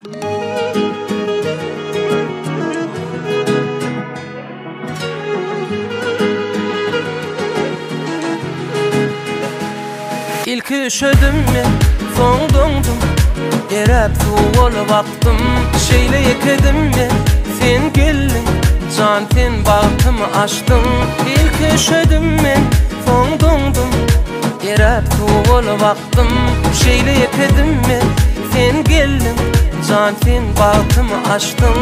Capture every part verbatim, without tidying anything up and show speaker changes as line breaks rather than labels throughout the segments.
İlk üşüdüm men, soň doňdum. Erep tuğul baktım, şeyle yekedim men. Sen geldin, can sen bagtymy açdың. İlk üşüdüm men, soň doňdum. Erep tuğul baktım, şeyle yekedim men. Sen geldin, can sen bagtymy açdың.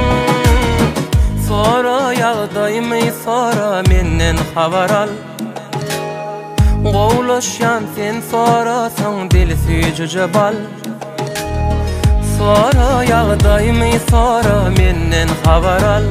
Sora ýagdaýymy, sora menden habar al. Gowlaşan sen sorasaň dil süýjüje bal. Sora ýagdaýymy, sora menden habar al.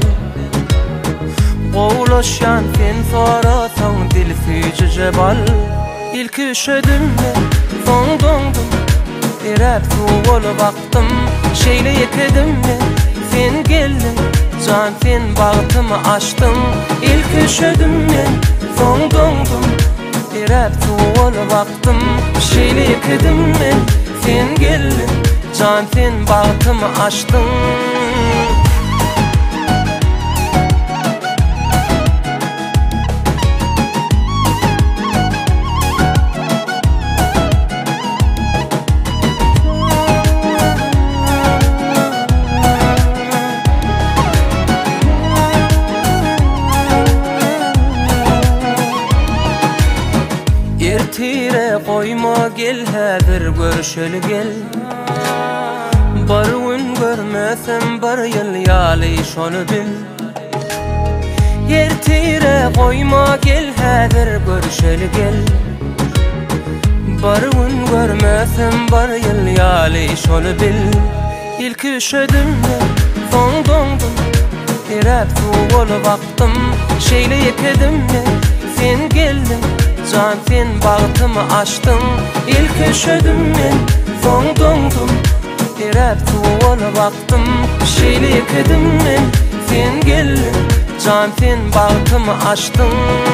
Gowlaşan sen sorasaň dil süýjüje bal. İlk üşüdüm men, soň doňdum. Erep tuğul baktım, şeyle yekedim men. Sen geldin, can sen bagtymy açdың. İlk üşüdüm men, soň doňdum. Erep tuğul baktım, şeyle yekedim men. Sen geldin, can sen bagtymy açdың. Ertire koyma gel, häzir görüşeli gel. Bar gün görmesem bar ýyl ýaly şonu bil. Ertire koyma gel, häzir görüşeli gel. Bar gün görmesem bar ýyl ýaly şonu bil. İlk üşüdüm men, soň doňdum. Erep tuğul baktım, şeyle yekedim men. Sen geldin, can sen bagtymy açdың. İlk üşüdüm men, soň doňdum. Erep tuğul baktım, şeyle yekedim men. Sen geldin, can sen bagtymy açdың.